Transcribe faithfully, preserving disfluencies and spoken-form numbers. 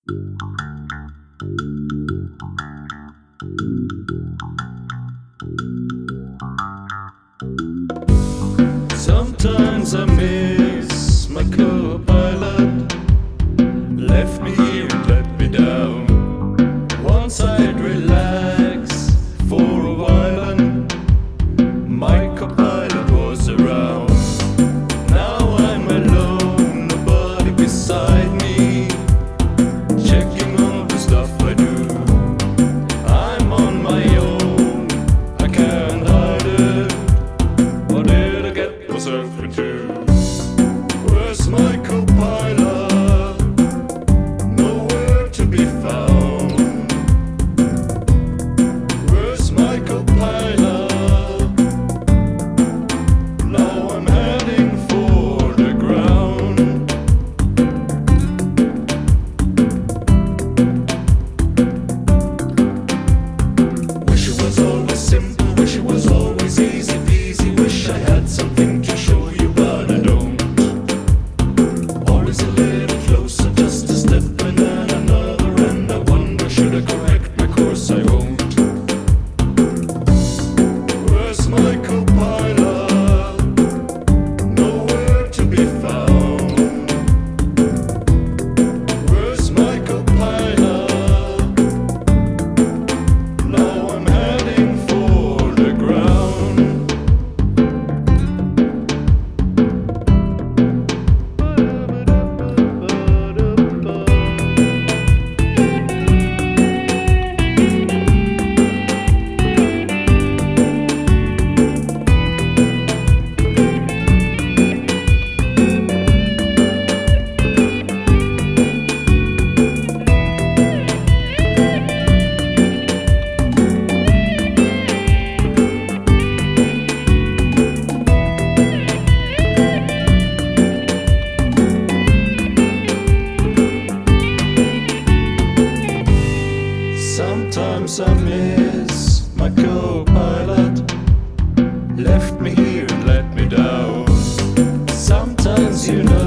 Sometimes I miss my co-pilot. Left me here and let me down. Once I'd relax for a while and my co-pilot was around. Now I'm alone, nobody beside me, checking all the stuff I do. I'm on my own, I can't hide it. What did I get myself into? Where's my co-pilot? Nowhere to be found. Where's my co-pilot? Now I'm heading for the ground. Wish it was always simple, wish it was always easy peasy. Wish I had something to show you, but I don't. Always a little closer, just a step and then another, and I wonder, should I correct my course? I won't. Where's my co-pilot? Nowhere to be found. Where's my co-pilot? Now I'm heading for the ground. Sometimes I miss my co-pilot. Left me here and let me down. Sometimes, you know,